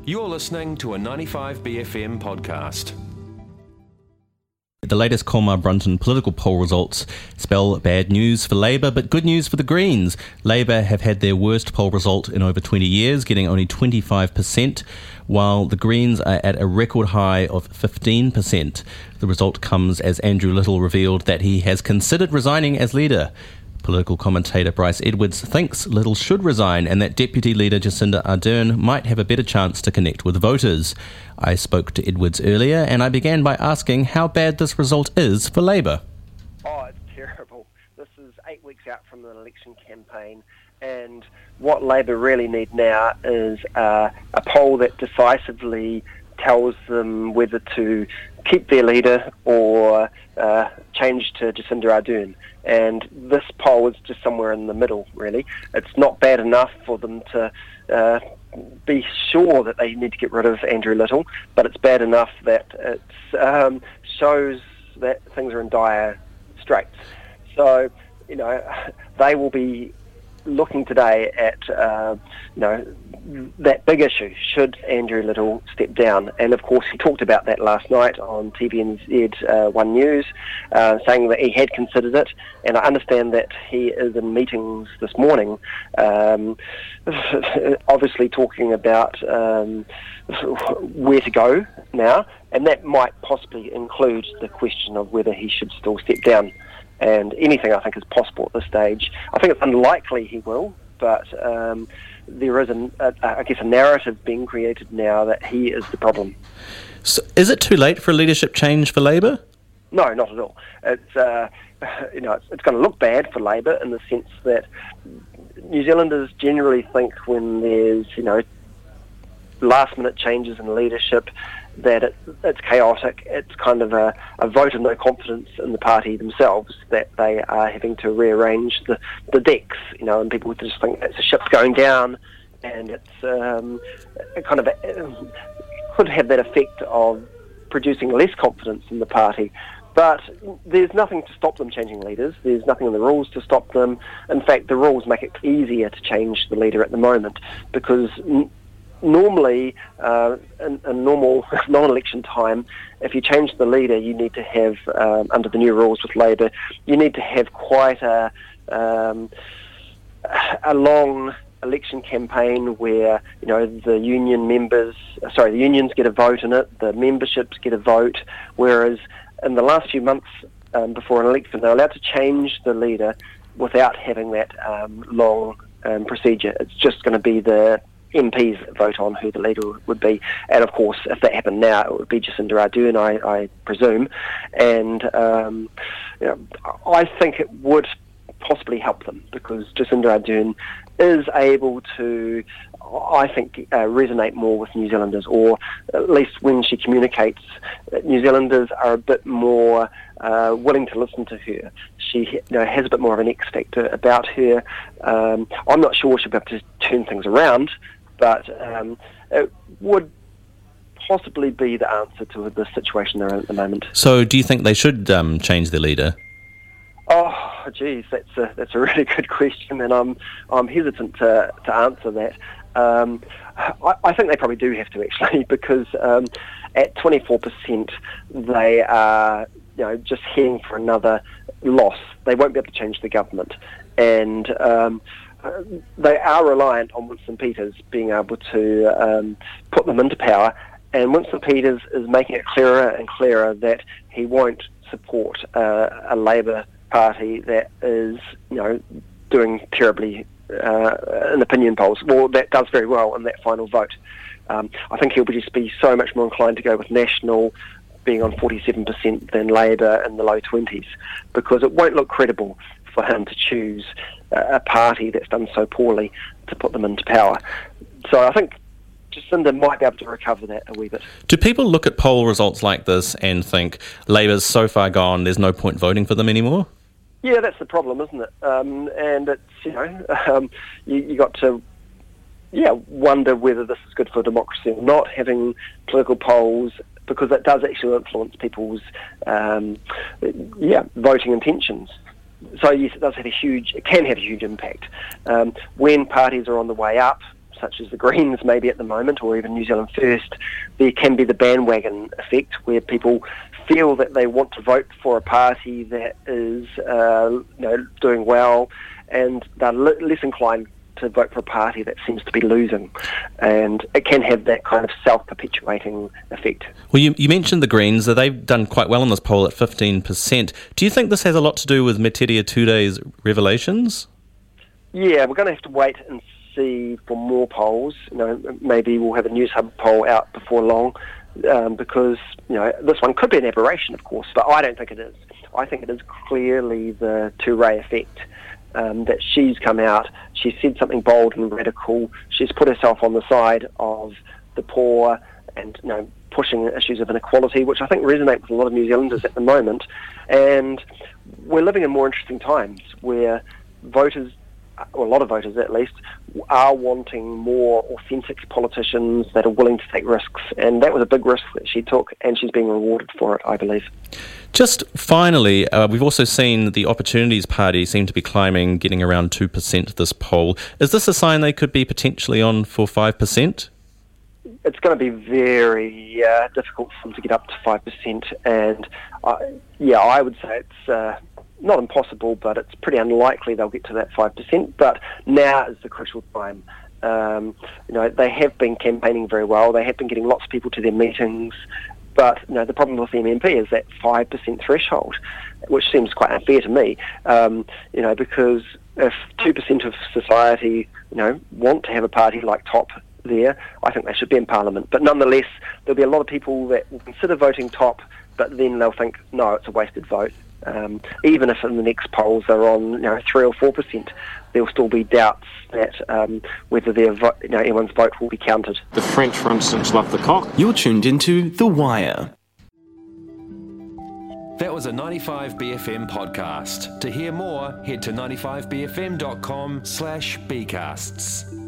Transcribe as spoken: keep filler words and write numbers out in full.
You're listening to a ninety-five B F M podcast. The latest Colmar Brunton political poll results spell bad news for Labour, but good news for the Greens. Labour have had their worst poll result in over twenty years, getting only twenty-five percent, while the Greens are at a record high of fifteen percent. The result comes as Andrew Little revealed that he has considered resigning as leader. Political commentator Bryce Edwards thinks Little should resign and that Deputy Leader Jacinda Ardern might have a better chance to connect with voters. I spoke to Edwards earlier and I began by asking how bad this result is for Labour. Oh, it's terrible. This is eight weeks out from an election campaign, and what Labour really need now is uh, a poll that decisively tells them whether to keep their leader or uh, change to Jacinda Ardern. And this poll is just somewhere in the middle, really. It's not bad enough for them to uh, be sure that they need to get rid of Andrew Little, but it's bad enough that it um, shows that things are in dire straits. So, you know, they will be looking today at, uh, you know, that big issue, should Andrew Little step down? And of course he talked about that last night on T V N Z uh, One News, uh, saying that he had considered it, and I understand that he is in meetings this morning, um, obviously talking about um, where to go now, and that might possibly include the question of whether he should still step down. And anything, I think, is possible at this stage. I think it's unlikely he will, but um, there is, a, a, I guess, a narrative being created now that he is the problem. So is it too late for a leadership change for Labour? No, not at all. It's uh, you know, it's, it's going to look bad for Labour in the sense that New Zealanders generally think when there's, you know, last-minute changes in leadership, that it, it's chaotic. It's kind of a, a vote of no confidence in the party themselves, that they are having to rearrange the, the decks, you know, and people just think it's a ship's going down, and it's um, it kind of it could have that effect of producing less confidence in the party. But there's nothing to stop them changing leaders. There's nothing in the rules to stop them. In fact, the rules make it easier to change the leader at the moment, because normally, uh, in, in normal non-election time, if you change the leader, you need to have, um, under the new rules with Labour, you need to have quite a um, a long election campaign where, you know, the union members, sorry, the unions get a vote in it, the memberships get a vote, whereas in the last few months um, before an election, they're allowed to change the leader without having that um, long um, procedure. It's just going to be the M Ps vote on who the leader would be, and of course if that happened now it would be Jacinda Ardern, I, I presume, and um, you know, I think it would possibly help them, because Jacinda Ardern is able to, I think, uh, resonate more with New Zealanders, or at least when she communicates, New Zealanders are a bit more uh, willing to listen to her. She, you know, has a bit more of an X factor about her. Um, I'm not sure she'll be able to turn things around, but um, it would possibly be the answer to the situation they're in at the moment. So do you think they should um, change their leader? Oh, geez, that's a, that's a really good question, and I'm I'm hesitant to, to answer that. Um, I, I think they probably do have to, actually, because um, at twenty-four percent they are, you know, just heading for another loss. They won't be able to change the government, and um, they are reliant on Winston Peters being able to um, put them into power, and Winston Peters is making it clearer and clearer that he won't support uh, a Labour Party that is, you know, doing terribly uh, in opinion polls. Well, that does very well in that final vote. Um, I think he'll just be so much more inclined to go with National being on forty-seven percent than Labour in the low twenties, because it won't look credible for him to choose a party that's done so poorly to put them into power. So I think Jacinda might be able to recover that a wee bit. Do people look at poll results like this and think Labour's so far gone, there's no point voting for them anymore? Yeah, that's the problem, isn't it? Um, and it's, you know, um, you, you got to, yeah, wonder whether this is good for democracy or not, having political polls, because that does actually influence people's, um, yeah, voting intentions. So yes, it does have a huge, it can have a huge impact. Um, when parties are on the way up, such as the Greens maybe at the moment, or even New Zealand First, there can be the bandwagon effect where people feel that they want to vote for a party that is uh, you know, doing well, and they're l- less inclined to vote for a party that seems to be losing. And it can have that kind of self-perpetuating effect. Well, you, you mentioned the Greens. They've done quite well in this poll at fifteen percent. Do you think this has a lot to do with Metiria Ture's revelations? Yeah, we're going to have to wait and see for more polls. You know, maybe we'll have a News Hub poll out before long, um, because you know this one could be an aberration, of course, but I don't think it is. I think it is clearly the Ture effect, um, that she's come out, she's said something bold and radical, she's put herself on the side of the poor and you know pushing issues of inequality, which I think resonate with a lot of New Zealanders at the moment. And we're living in more interesting times where voters, or a lot of voters at least, are wanting more authentic politicians that are willing to take risks. And that was a big risk that she took, and she's being rewarded for it, I believe. Just finally, uh, we've also seen the Opportunities Party seem to be climbing, getting around two percent this poll. Is this a sign they could be potentially on for five percent? It's going to be very uh, difficult for them to get up to five percent. And uh, yeah, I would say it's Uh, not impossible, but it's pretty unlikely they'll get to that five percent. But now is the crucial time. Um, you know, they have been campaigning very well. They have been getting lots of people to their meetings. But you know, the problem with the M M P is that five percent threshold, which seems quite unfair to me. Um, you know, because if two percent of society, you know, want to have a party like Top there, I think they should be in Parliament. But nonetheless, there'll be a lot of people that will consider voting Top, but then they'll think, no, it's a wasted vote. Um, even if in the next polls they're on, you know, three or four percent, there'll still be doubts that um, whether their vo- you know, anyone's vote will be counted. The French, for instance, love the cock. You're tuned into The Wire. That was a ninety-five B F M podcast. To hear more, head to ninety-five b f m dot com slash b casts.